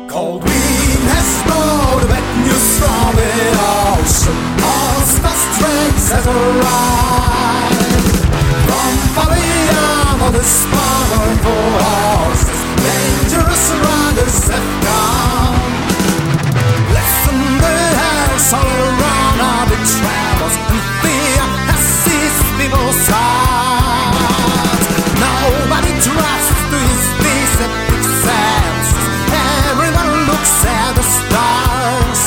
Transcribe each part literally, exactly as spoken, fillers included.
Cold wind has blown wet news from the ocean. All the strength has arrived. From far beyond the powerful horses, dangerous riders have come. Listen the hairs all around our big travels, and fear has seized people's hearts. Nobody trusts to his deceptive senses. Everyone looks at the stars.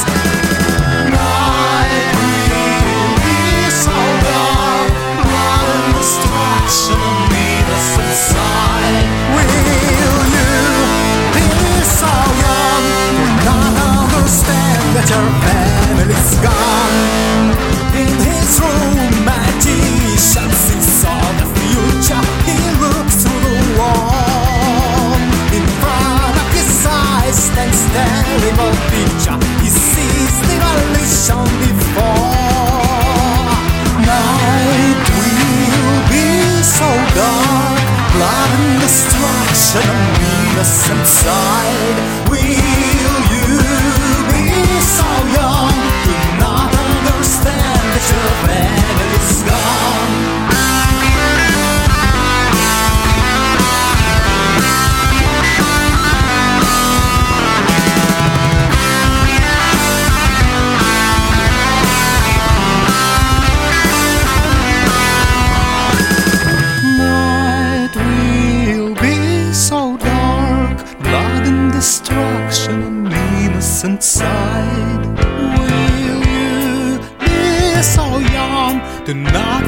Night will be so dark, blood and destruction meet us inside. Will you be so young to not understand that your family's gone? In his room, magician sees all the future. He looks through the wall. In front of his eyes stands terrible picture. He sees demolition before. Night will be so dark, blood and destruction meet us inside. Will you be so young to not understand that your family's gone? Night will be so dark, blood and destruction and meanness inside. Will you be so young to not